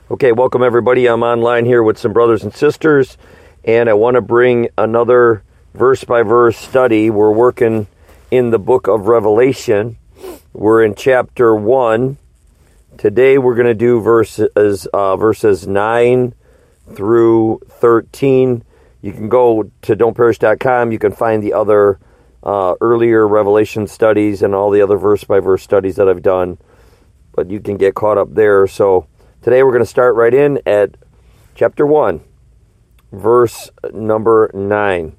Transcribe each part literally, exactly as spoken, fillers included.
Okay, welcome everybody. I'm online here with some brothers and sisters, and I want to bring another verse-by-verse study. We're working in the book of Revelation. We're in chapter one. Today we're going to do verses, uh, verses nine through thirteen. You can go to don't perish dot com. You can find the other uh, earlier Revelation studies and all the other verse-by-verse studies that I've done, but you can get caught up there. So today we're going to start right in at chapter one, verse number nine.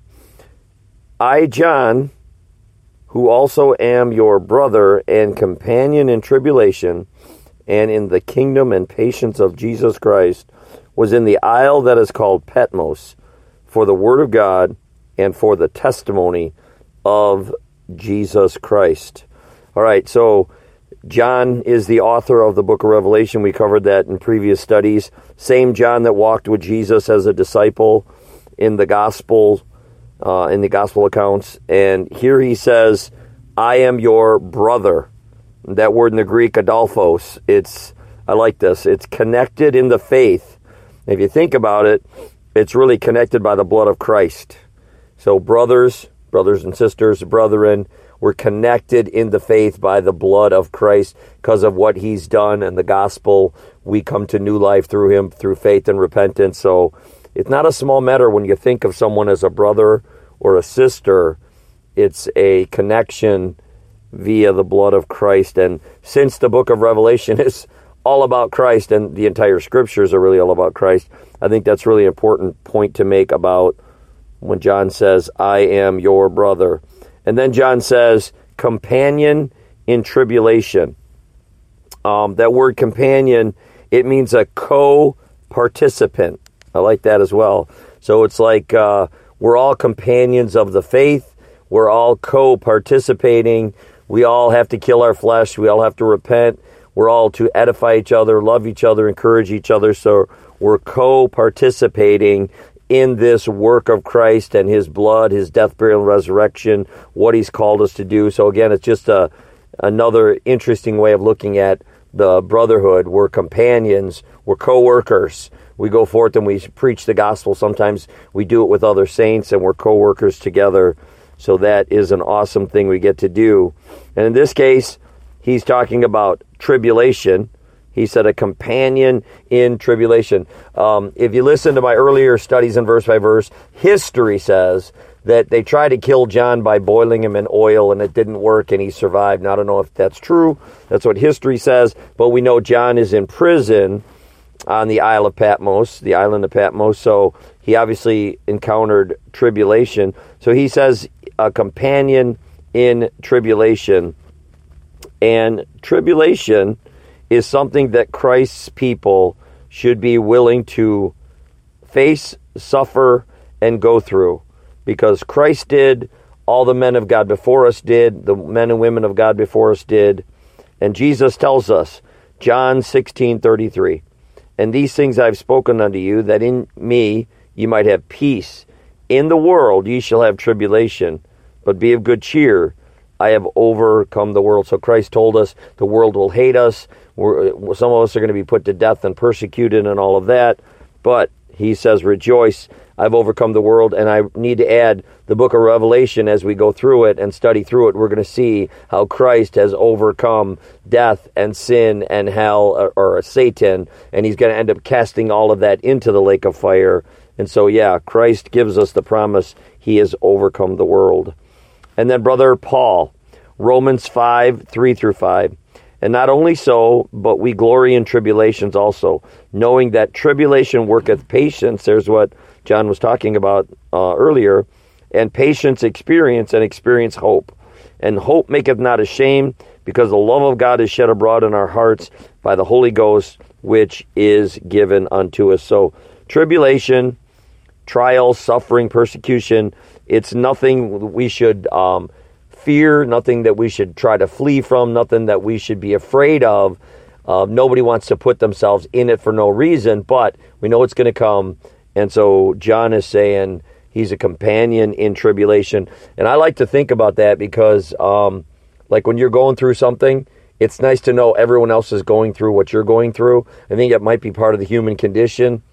I, John, who also am your brother and companion in tribulation and in the kingdom and patience of Jesus Christ, was in the isle that is called Patmos for the word of God and for the testimony of Jesus Christ. All right, so John is the author of the book of Revelation. We covered that in previous studies. Same John that walked with Jesus as a disciple in the gospel, uh, in the gospel accounts. And here he says, I am your brother. That word in the Greek, adelphos, it's, I like this, it's connected in the faith. If you think about it, it's really connected by the blood of Christ. So brothers, brothers and sisters, brethren, we're connected in the faith by the blood of Christ because of what he's done and the gospel. We come to new life through him, through faith and repentance. So it's not a small matter when you think of someone as a brother or a sister. It's a connection via the blood of Christ. And since the book of Revelation is all about Christ and the entire scriptures are really all about Christ, I think that's really an important point to make about when John says, I am your brother. And then John says, companion in tribulation. Um, that word companion, it means a co-participant. I like that as well. So it's like uh, we're all companions of the faith. We're all co-participating. We all have to kill our flesh. We all have to repent. We're all to edify each other, love each other, encourage each other. So we're co-participating in this work of Christ and his blood, his death, burial, and resurrection, what he's called us to do. So again, it's just a, another interesting way of looking at the brotherhood. We're companions, we're co-workers. We go forth and we preach the gospel. Sometimes we do it with other saints and we're co-workers together. So that is an awesome thing we get to do. And in this case, he's talking about tribulation. He said a companion in tribulation. Um, if you listen to my earlier studies in verse by verse, history says that they tried to kill John by boiling him in oil and it didn't work and he survived. Now, I don't know if that's true. That's what history says. But we know John is in prison on the Isle of Patmos, the island of Patmos. So he obviously encountered tribulation. So he says a companion in tribulation. And tribulation is something that Christ's people should be willing to face, suffer, and go through. Because Christ did, all the men of God before us did, the men and women of God before us did. And Jesus tells us, John sixteen thirty-three, and these things I've spoken unto you, that in me ye might have peace. In the world ye shall have tribulation, but be of good cheer. I have overcome the world. So Christ told us the world will hate us. We're, some of us are going to be put to death and persecuted and all of that. But he says, rejoice, I've overcome the world. And I need to add the book of Revelation as we go through it and study through it. We're going to see how Christ has overcome death and sin and hell or, or Satan. And he's going to end up casting all of that into the lake of fire. And so, yeah, Christ gives us the promise he has overcome the world. And then Brother Paul, Romans five, three through five. And not only so, but we glory in tribulations also, knowing that tribulation worketh patience. There's what John was talking about uh, earlier. And patience experience, and experience hope. And hope maketh not ashamed, because the love of God is shed abroad in our hearts by the Holy Ghost, which is given unto us. So tribulation, trial, suffering, persecution, it's nothing we should um, fear, nothing that we should try to flee from, nothing that we should be afraid of. Uh, nobody wants to put themselves in it for no reason, but we know it's going to come. And so John is saying he's a companion in tribulation. And I like to think about that because, um, like when you're going through something, it's nice to know everyone else is going through what you're going through. I think it might be part of the human condition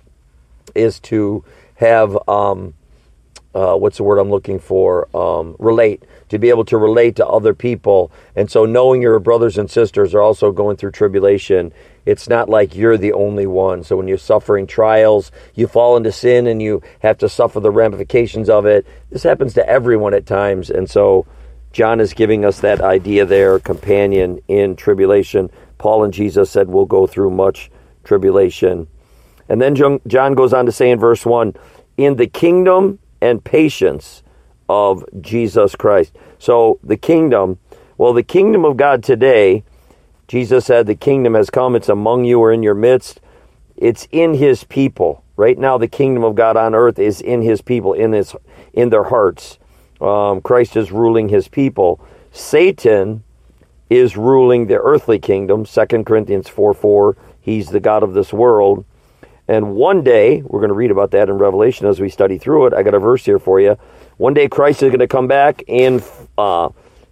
is to have, um, uh, what's the word I'm looking for? Um, relate, to be able to relate to other people. And so knowing your brothers and sisters are also going through tribulation, it's not like you're the only one. So when you're suffering trials, you fall into sin and you have to suffer the ramifications of it. This happens to everyone at times. And so John is giving us that idea there, companion in tribulation. Paul and Jesus said we'll go through much tribulation. And then John goes on to say in verse one, in the kingdom and patience of Jesus Christ. So the kingdom, well, the kingdom of God today, Jesus said the kingdom has come, it's among you or in your midst. It's in his people. Right now the kingdom of God on earth is in his people, in his, in their hearts. Um, Christ is ruling his people. Satan is ruling the earthly kingdom. Second Corinthians four four, he's the god of this world. And one day, we're going to read about that in Revelation as we study through it. I got a verse here for you. One day Christ is going to come back in uh,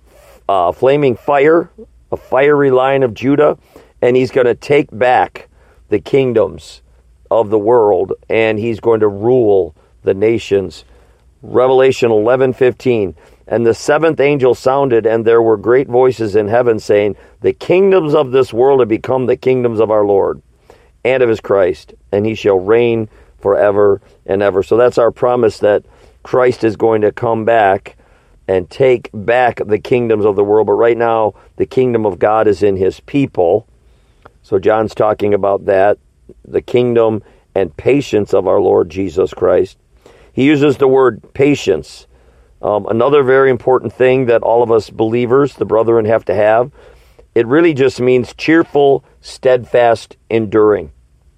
uh, flaming fire, a fiery lion of Judah, and he's going to take back the kingdoms of the world, and he's going to rule the nations. Revelation eleven fifteen, and the seventh angel sounded, and there were great voices in heaven saying, the kingdoms of this world have become the kingdoms of our Lord and of his Christ, and he shall reign forever and ever. So that's our promise that Christ is going to come back and take back the kingdoms of the world. But right now, the kingdom of God is in his people. So John's talking about that, the kingdom and patience of our Lord Jesus Christ. He uses the word patience. Um, another very important thing that all of us believers, the brethren, have to have, it really just means cheerful, steadfast, enduring.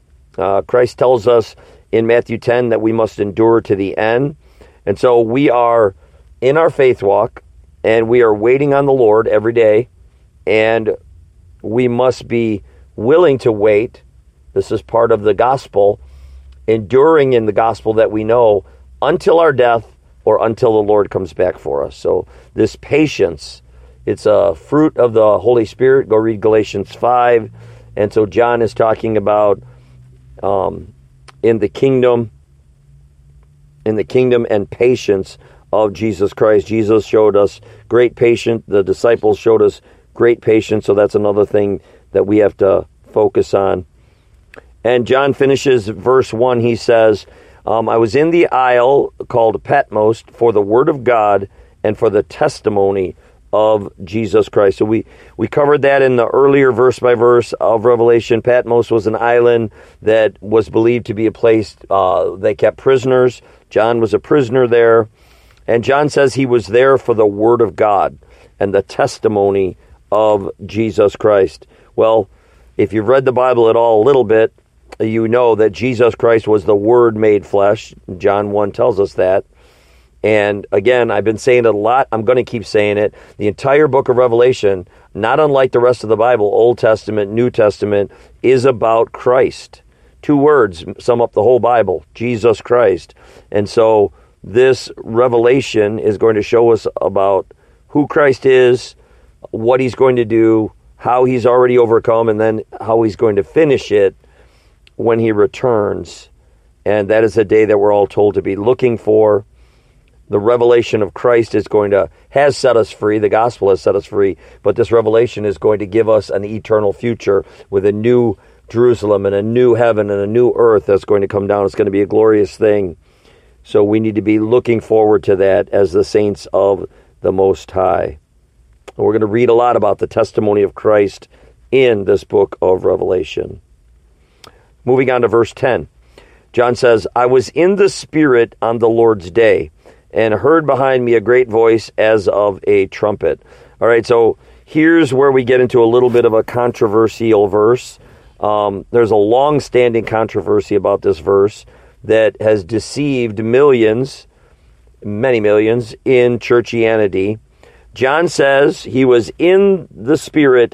Uh, Christ tells us in Matthew ten that we must endure to the end. And so we are in our faith walk, and we are waiting on the Lord every day, and we must be willing to wait. This is part of the gospel, enduring in the gospel that we know, until our death or until the Lord comes back for us. So this patience, it's a fruit of the Holy Spirit. Go read Galatians five. And so John is talking about um, in the kingdom, in the kingdom and patience of Jesus Christ. Jesus showed us great patience. The disciples showed us great patience. So that's another thing that we have to focus on. And John finishes verse one. He says, Um, I was in the isle called Patmos for the word of God and for the testimony of Jesus Christ. So we, we covered that in the earlier verse by verse of Revelation. Patmos was an island that was believed to be a place uh, they kept prisoners. John was a prisoner there. And John says he was there for the word of God and the testimony of Jesus Christ. Well, if you've read the Bible at all a little bit, you know that Jesus Christ was the Word made flesh. John one tells us that. And again, I've been saying it a lot. I'm going to keep saying it. The entire book of Revelation, not unlike the rest of the Bible, Old Testament, New Testament, is about Christ. Two words sum up the whole Bible, Jesus Christ. And so this revelation is going to show us about who Christ is, what he's going to do, how he's already overcome, and then how he's going to finish it when he returns. And that is a day that we're all told to be looking for. The revelation of Christ is going to, has set us free. The gospel has set us free. But this revelation is going to give us an eternal future with a new Jerusalem and a new heaven and a new earth that's going to come down. It's going to be a glorious thing. So we need to be looking forward to that as the saints of the Most High. And we're going to read a lot about the testimony of Christ in this book of Revelation. Moving on to verse ten. John says, I was in the Spirit on the Lord's day, and heard behind me a great voice as of a trumpet. All right, so here's where we get into a little bit of a controversial verse. Um, there's a long-standing controversy about this verse that has deceived millions, many millions, in churchianity. John says he was in the Spirit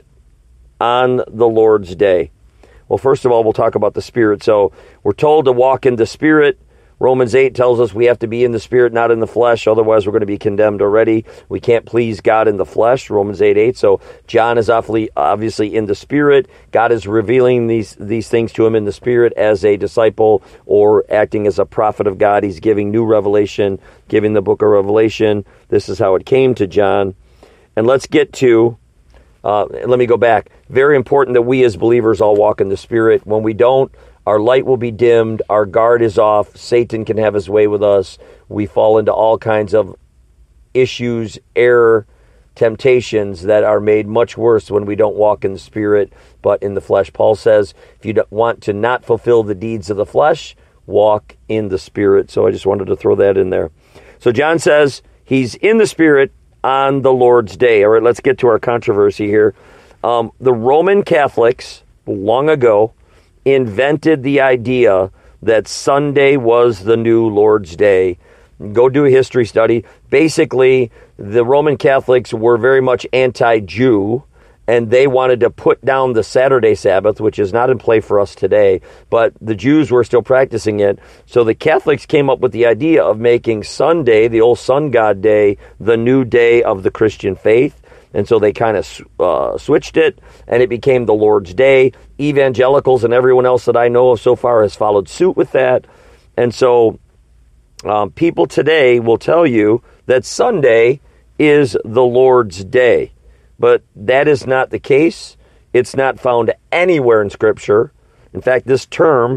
on the Lord's day. Well, first of all, we'll talk about the Spirit. So we're told to walk in the Spirit. Romans eight tells us we have to be in the Spirit, not in the flesh. Otherwise, we're going to be condemned already. We can't please God in the flesh, Romans eight eight. So John is awfully, obviously in the Spirit. God is revealing these, these things to him in the Spirit as a disciple or acting as a prophet of God. He's giving new revelation, giving the book of Revelation. This is how it came to John. And let's get to, uh, let me go back. Very important that we as believers all walk in the Spirit. When we don't, our light will be dimmed, our guard is off, Satan can have his way with us, we fall into all kinds of issues, error, temptations that are made much worse when we don't walk in the Spirit, but in the flesh. Paul says, if you don't want to not fulfill the deeds of the flesh, walk in the Spirit. So I just wanted to throw that in there. So John says he's in the Spirit on the Lord's Day. All right, let's get to our controversy here. Um, the Roman Catholics, long ago, invented the idea that Sunday was the new Lord's Day. Go do a history study. Basically, the Roman Catholics were very much anti-Jew, and they wanted to put down the Saturday Sabbath, which is not in play for us today, but the Jews were still practicing it. So the Catholics came up with the idea of making Sunday, the old sun god day, the new day of the Christian faith. And so they kind of uh, switched it, and it became the Lord's Day. Evangelicals and everyone else that I know of so far has followed suit with that. And so um, people today will tell you that Sunday is the Lord's Day. But that is not the case. It's not found anywhere in Scripture. In fact, this term,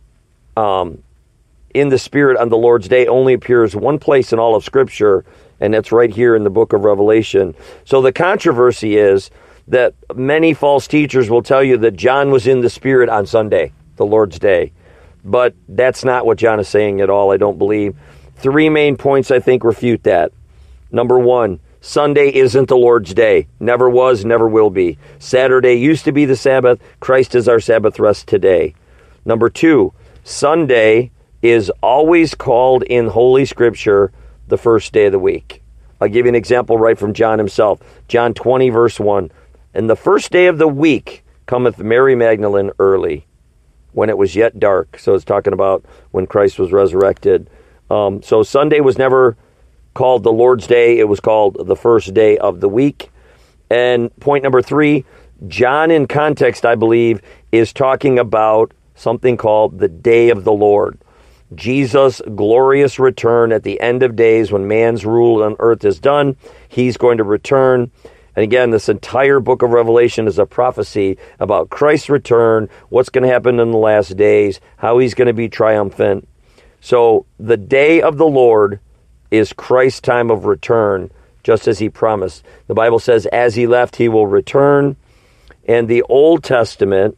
um, in the Spirit on the Lord's Day, only appears one place in all of Scripture, and that's right here in the book of Revelation. So the controversy is that many false teachers will tell you that John was in the Spirit on Sunday, the Lord's Day. But that's not what John is saying at all, I don't believe. Three main points, I think, refute that. Number one, Sunday isn't the Lord's Day. Never was, never will be. Saturday used to be the Sabbath. Christ is our Sabbath rest today. Number two, Sunday is always called in Holy Scripture the first day of the week. I'll give you an example right from John himself. John twenty, verse one. And the first day of the week cometh Mary Magdalene early, when it was yet dark. So it's talking about when Christ was resurrected. Um, so Sunday was never called the Lord's Day. It was called the first day of the week. And point number three, John in context, I believe, is talking about something called the day of the Lord. Jesus' glorious return at the end of days when man's rule on earth is done. He's going to return. And again, this entire book of Revelation is a prophecy about Christ's return, what's going to happen in the last days, how he's going to be triumphant. So the day of the Lord is Christ's time of return, just as he promised. The Bible says, as he left, he will return. And the Old Testament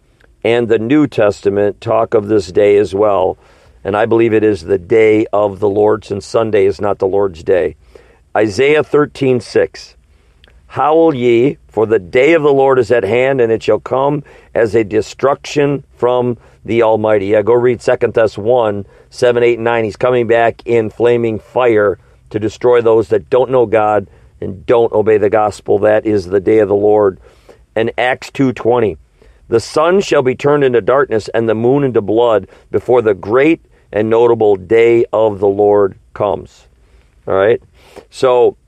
and the New Testament talk of this day as well. And I believe it is the day of the Lord, since Sunday is not the Lord's day. Isaiah thirteen six. Howl ye, for the day of the Lord is at hand, and it shall come as a destruction from the Almighty. Yeah, go read Second Thessalonians one, seven, eight, and nine. He's coming back in flaming fire to destroy those that don't know God and don't obey the gospel. That is the day of the Lord. And Acts two twenty. The sun shall be turned into darkness and the moon into blood before the great and notable day of the Lord comes. All right? So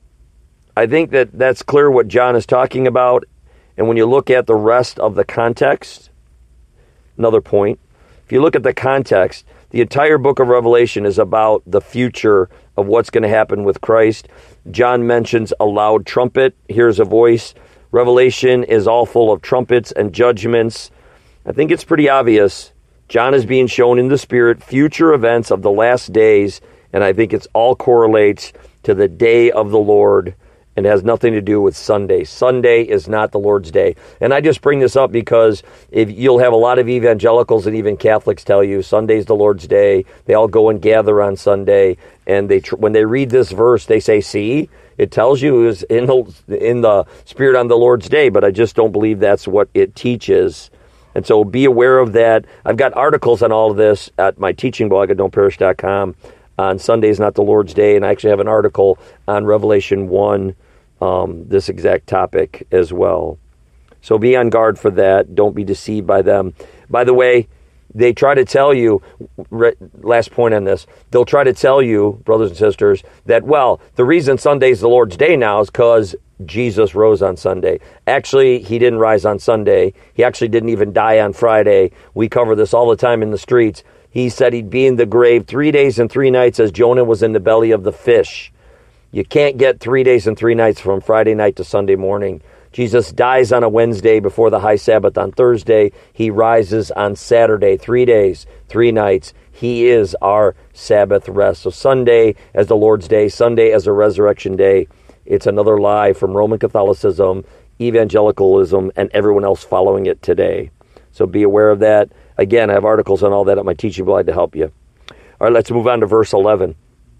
I think that that's clear what John is talking about. And when you look at the rest of the context, another point, if you look at the context, the entire book of Revelation is about the future of what's going to happen with Christ. John mentions a loud trumpet. Here's a voice. Revelation is all full of trumpets and judgments. I think it's pretty obvious. John is being shown in the Spirit future events of the last days, and I think it's all correlates to the day of the Lord and has nothing to do with Sunday. Sunday is not the Lord's day. And I just bring this up because if you'll have a lot of evangelicals and even Catholics tell you Sunday's the Lord's day. They all go and gather on Sunday, and they tr- when they read this verse, they say, see, it tells you it was in the, in the Spirit on the Lord's day, but I just don't believe that's what it teaches. And so be aware of that. I've got articles on all of this at my teaching blog at don't perish dot com on Sunday is not the Lord's day, and I actually have an article on Revelation one, um, this exact topic as well. So be on guard for that. Don't be deceived by them. By the way, They try to tell you, last point on this, they'll try to tell you, brothers and sisters, that, well, the reason Sunday's the Lord's Day now is because Jesus rose on Sunday. Actually, he didn't rise on Sunday. He actually didn't even die on Friday. We cover this all the time in the streets. He said he'd be in the grave three days and three nights as Jonah was in the belly of the fish. You can't get three days and three nights from Friday night to Sunday morning. Jesus dies on a Wednesday before the high Sabbath on Thursday. He rises on Saturday, three days, three nights. He is our Sabbath rest. So Sunday as the Lord's Day, Sunday as a resurrection day, it's another lie from Roman Catholicism, evangelicalism, and everyone else following it today. So be aware of that. Again, I have articles on all that at my teaching blog to help you. All right, let's move on to verse eleven.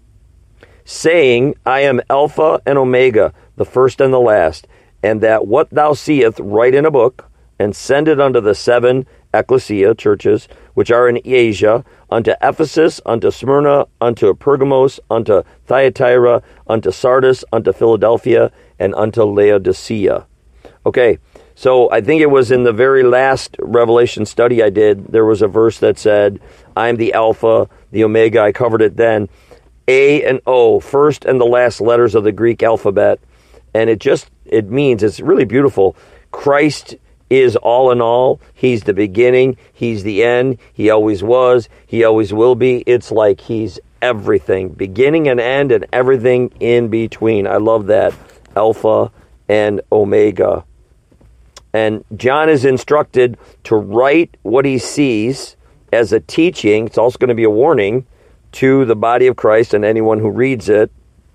Saying, I am Alpha and Omega, the first and the last, and that what thou seest write in a book, and send it unto the seven ecclesia, churches, which are in Asia, unto Ephesus, unto Smyrna, unto Pergamos, unto Thyatira, unto Sardis, unto Philadelphia, and unto Laodicea. Okay, so I think it was in the very last Revelation study I did, there was a verse that said, I am the Alpha, the Omega. I covered it then. A and O, first and the last letters of the Greek alphabet. And it just, it means, it's really beautiful. Christ is all in all. He's the beginning. He's the end. He always was. He always will be. It's like he's everything, beginning and end and everything in between. I love that. Alpha and Omega. And John is instructed to write what he sees as a teaching. It's also going to be a warning to the body of Christ and anyone who reads it.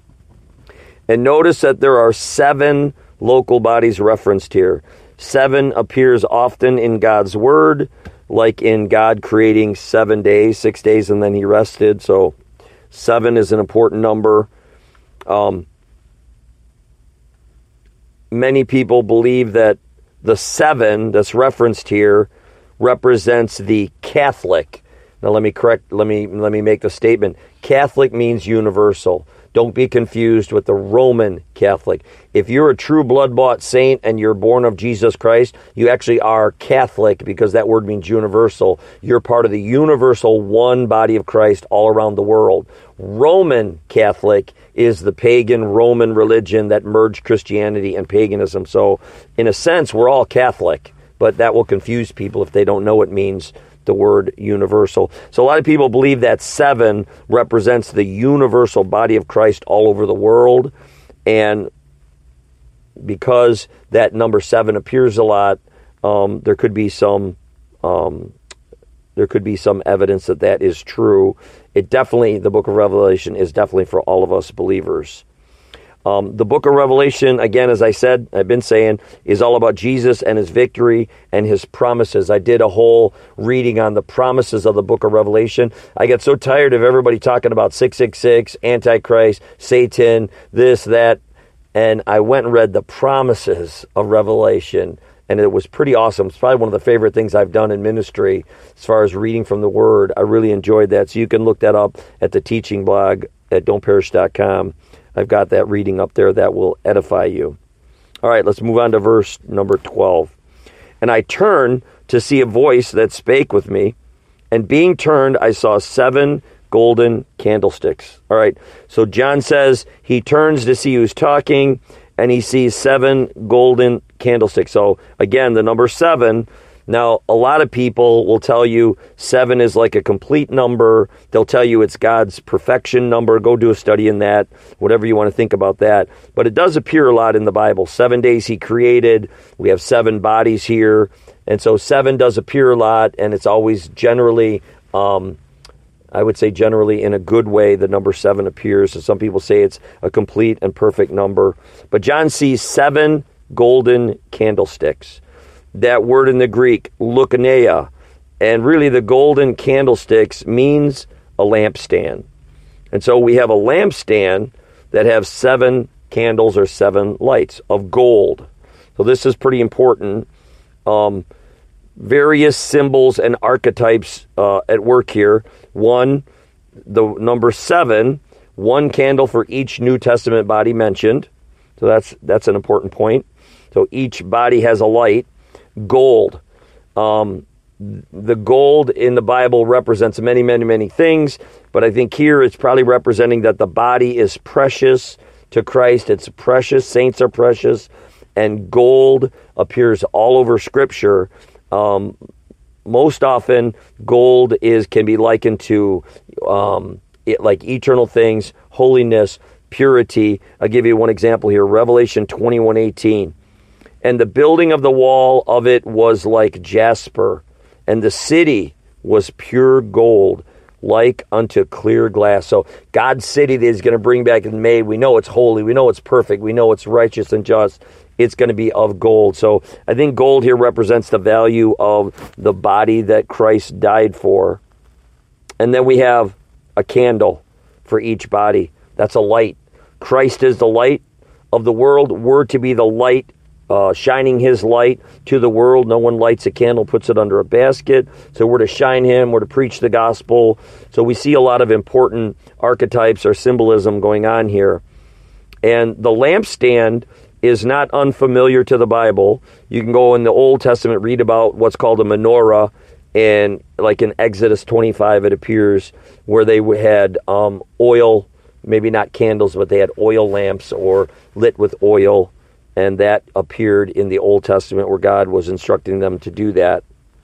And notice that there are seven local bodies referenced here. Seven appears often in God's word, like in God creating seven days, six days, and then he rested. So seven is an important number. Um, many people believe that the seven that's referenced here represents the Catholic. Now let me correct, let me let me make the statement. Catholic means universal. Don't be confused with the Roman Catholic. If you're a true blood-bought saint and you're born of Jesus Christ, you actually are Catholic because that word means universal. You're part of the universal one body of Christ all around the world. Roman Catholic is the pagan Roman religion that merged Christianity and paganism. So in a sense, we're all Catholic, but that will confuse people if they don't know it means the word universal. So a lot of people believe that seven represents the universal body of Christ all over the world. And because that number seven appears a lot, um, there could be some um, there could be some evidence that that is true. It definitely, the book of Revelation is definitely for all of us believers. Um, the book of Revelation, again, as I said, I've been saying, is all about Jesus and his victory and his promises. I did a whole reading on the promises of the book of Revelation. I get so tired of everybody talking about six six six, Antichrist, Satan, this, that, and I went and read the promises of Revelation, and it was pretty awesome. It's probably one of the favorite things I've done in ministry as far as reading from the Word. I really enjoyed that, so you can look that up at the teaching blog at don't perish dot com. I've got that reading up there that will edify you. All right, let's move on to verse number twelve. And I turned to see a voice that spake with me, and being turned, I saw seven golden candlesticks. All right, so John says he turns to see who's talking, and he sees seven golden candlesticks. So again, the number seven. Now, a lot of people will tell you seven is like a complete number. They'll tell you it's God's perfection number. Go do a study in that, whatever you want to think about that. But it does appear a lot in the Bible. Seven days he created. We have seven bodies here. And so seven does appear a lot, and it's always generally, um, I would say generally in a good way, the number seven appears. So some people say it's a complete and perfect number. But John sees seven golden candlesticks. That word in the Greek, leukoneia, and really the golden candlesticks means a lampstand. And so we have a lampstand that have seven candles or seven lights of gold. So this is pretty important. Um, various symbols and archetypes uh, at work here. One, the number seven, one candle for each New Testament body mentioned. So that's that's an important point. So each body has a light. Gold. Um, the gold in the Bible represents many, many, many things, but I think here it's probably representing that the body is precious to Christ. It's precious. Saints are precious. And gold appears all over Scripture. Um, most often, gold is can be likened to um, it, like eternal things, holiness, purity. I'll give you one example here. Revelation twenty-one eighteen. And the building of the wall of it was like jasper, and the city was pure gold, like unto clear glass. So God's city that He's going to bring back and made, we know it's holy, we know it's perfect, we know it's righteous and just. It's going to be of gold. So I think gold here represents the value of the body that Christ died for. And then we have a candle for each body. That's a light. Christ is the light of the world. We're to be the light, uh, shining His light to the world. No one lights a candle, puts it under a basket. So we're to shine Him. We're to preach the gospel. So we see a lot of important archetypes or symbolism going on here. And the lampstand is not unfamiliar to the Bible. You can go in the Old Testament, read about what's called a menorah, and like in Exodus twenty-five, it appears where they had um, oil, maybe not candles, but they had oil lamps or lit with oil, and that appeared in the Old Testament where God was instructing them to do that.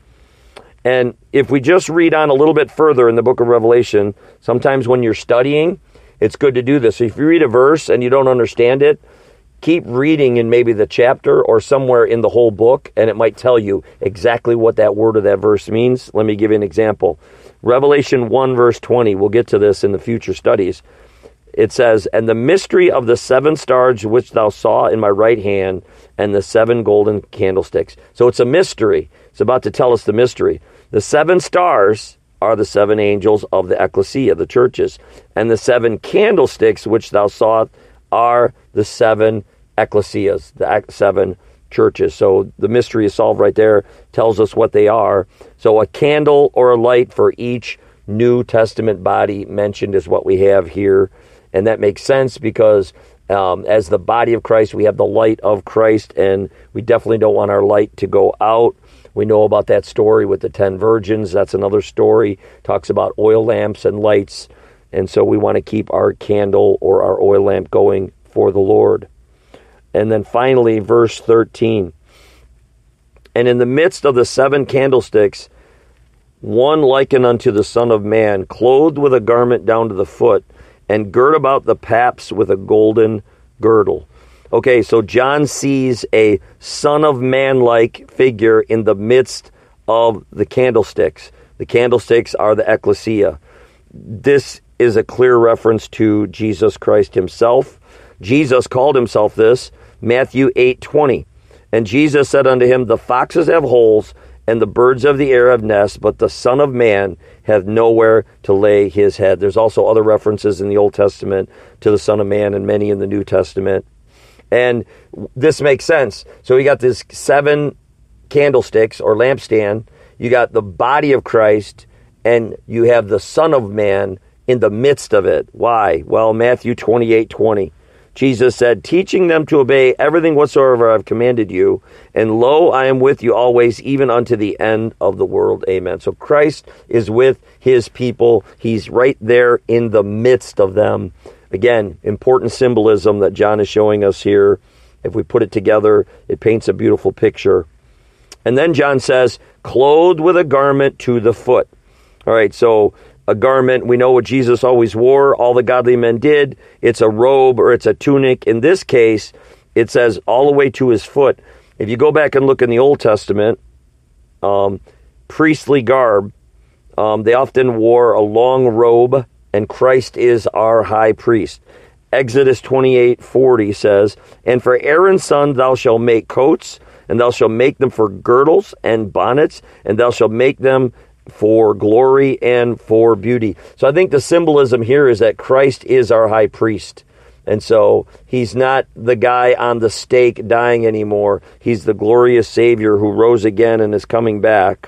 And if we just read on a little bit further in the book of Revelation, sometimes when you're studying, it's good to do this. So if you read a verse and you don't understand it, keep reading in maybe the chapter or somewhere in the whole book, and it might tell you exactly what that word or that verse means. Let me give you an example. Revelation one, verse twenty, we'll get to this in the future studies. It says, and the mystery of the seven stars which thou saw in my right hand, and the seven golden candlesticks. So it's a mystery. It's about to tell us the mystery. The seven stars are the seven angels of the ecclesia, the churches. And the seven candlesticks which thou sawest are the seven ecclesias, the seven churches. So the mystery is solved right there, tells us what they are. So a candle or a light for each New Testament body mentioned is what we have here. And that makes sense because um, as the body of Christ, we have the light of Christ, and we definitely don't want our light to go out. We know about that story with the ten virgins. That's another story. Talks about oil lamps and lights. And so we want to keep our candle or our oil lamp going for the Lord. And then finally, verse thirteen. And in the midst of the seven candlesticks, one likened unto the Son of Man, clothed with a garment down to the foot, and girt about the paps with a golden girdle. Okay, so John sees a Son of Man-like figure in the midst of the candlesticks. The candlesticks are the ecclesia. This is a clear reference to Jesus Christ Himself. Jesus called Himself this, Matthew eight twenty. And Jesus said unto him, the foxes have holes, and the birds of the air have nests, but the Son of Man hath nowhere to lay His head. There's also other references in the Old Testament to the Son of Man and many in the New Testament. And this makes sense. So you got this seven candlesticks or lampstand. You got the body of Christ, and you have the Son of Man in the midst of it. Why? Well, Matthew twenty-eight twenty. Jesus said, teaching them to obey everything whatsoever I have commanded you, and lo, I am with you always, even unto the end of the world. Amen. So Christ is with His people. He's right there in the midst of them. Again, important symbolism that John is showing us here. If we put it together, it paints a beautiful picture. And then John says, clothed with a garment to the foot. All right, so a garment, we know what Jesus always wore, all the godly men did. It's a robe or it's a tunic. In this case, it says all the way to his foot. If you go back and look in the Old Testament, um, priestly garb, um, they often wore a long robe, and Christ is our high priest. Exodus twenty-eight forty says, and for Aaron's son thou shalt make coats, and thou shalt make them for girdles and bonnets, and thou shalt make them for glory and for beauty. So I think the symbolism here is that Christ is our high priest. And so He's not the guy on the stake dying anymore. He's the glorious Savior who rose again and is coming back.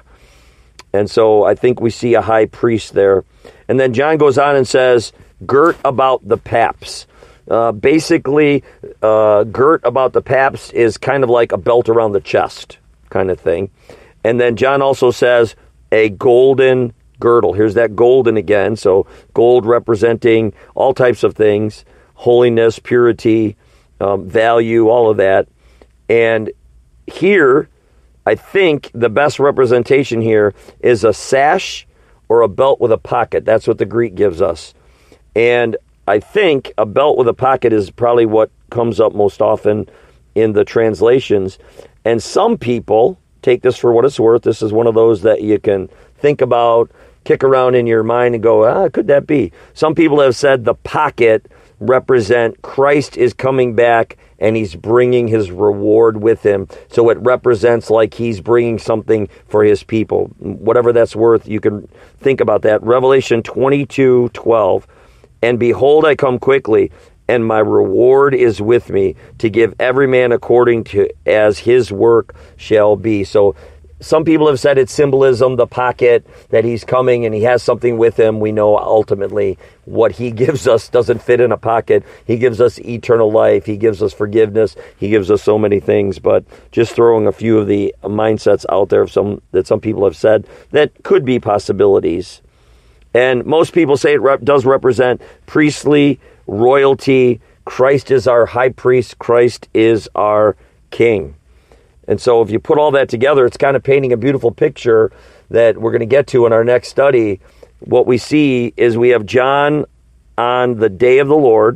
And so I think we see a high priest there. And then John goes on and says, girt about the paps. Uh, basically, uh, girt about the paps is kind of like a belt around the chest kind of thing. And then John also says a golden girdle. Here's that golden again. So gold representing all types of things, holiness, purity, um, value, all of that. And here, I think the best representation here is a sash or a belt with a pocket. That's what the Greek gives us. And I think a belt with a pocket is probably what comes up most often in the translations. And some people take this for what it's worth. This is one of those that you can think about, kick around in your mind and go, ah, could that be? Some people have said the pocket represent Christ is coming back and he's bringing his reward with him. So it represents like he's bringing something for his people. Whatever that's worth, you can think about that. Revelation twenty-two twelve. And behold, I come quickly, and my reward is with me to give every man according to as his work shall be. So some people have said it's symbolism, the pocket, that he's coming and he has something with him. We know ultimately what he gives us doesn't fit in a pocket. He gives us eternal life. He gives us forgiveness. He gives us so many things. But just throwing a few of the mindsets out there of some that some people have said that could be possibilities. And most people say it rep- does represent priestly royalty. Christ is our high priest. Christ is our king. And so if you put all that together, it's kind of painting a beautiful picture that we're going to get to in our next study. What we see is we have John on the day of the Lord,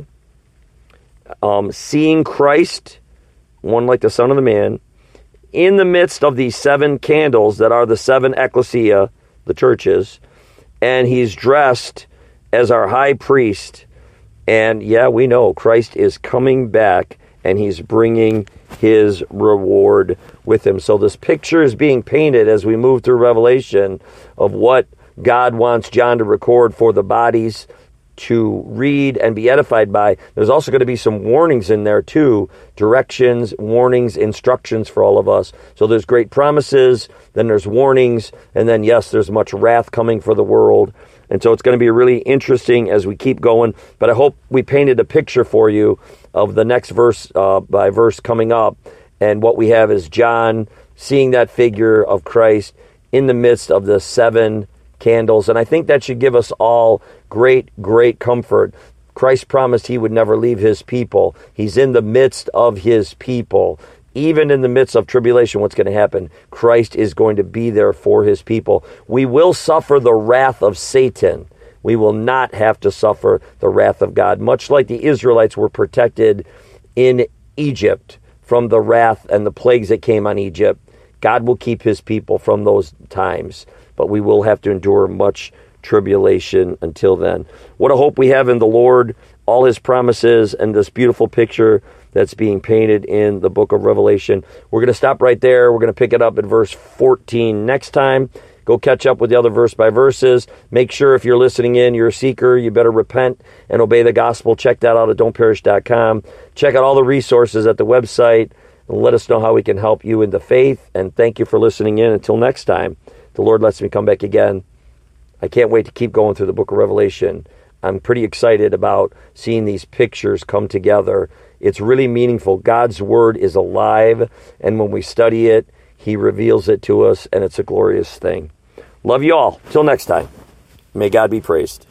um, seeing Christ, one like the Son of the Man, in the midst of these seven candles that are the seven ecclesia, the churches, and he's dressed as our high priest. And yeah, we know Christ is coming back and he's bringing his reward with him. So this picture is being painted as we move through Revelation of what God wants John to record for the bodies to read and be edified by. There's also going to be some warnings in there too, directions, warnings, instructions for all of us. So there's great promises, then there's warnings, and then yes, there's much wrath coming for the world. And so it's going to be really interesting as we keep going. But I hope we painted a picture for you of the next verse uh, by verse coming up. And what we have is John seeing that figure of Christ in the midst of the seven candles. And I think that should give us all great, great comfort. Christ promised he would never leave his people. He's in the midst of his people. Even in the midst of tribulation, what's going to happen? Christ is going to be there for his people. We will suffer the wrath of Satan. We will not have to suffer the wrath of God. Much like the Israelites were protected in Egypt from the wrath and the plagues that came on Egypt, God will keep his people from those times. But we will have to endure much tribulation until then. What a hope we have in the Lord, all his promises, and this beautiful picture that's being painted in the book of Revelation. We're going to stop right there. We're going to pick it up at verse fourteen next time. Go catch up with the other verse by verses. Make sure if you're listening in, you're a seeker, you better repent and obey the gospel. Check that out at don't perish dot com. Check out all the resources at the website and let us know how we can help you in the faith. And thank you for listening in. Until next time, the Lord lets me come back again. I can't wait to keep going through the book of Revelation. I'm pretty excited about seeing these pictures come together. It's really meaningful. God's word is alive, and when we study it, he reveals it to us, and it's a glorious thing. Love you all. Till next time. May God be praised.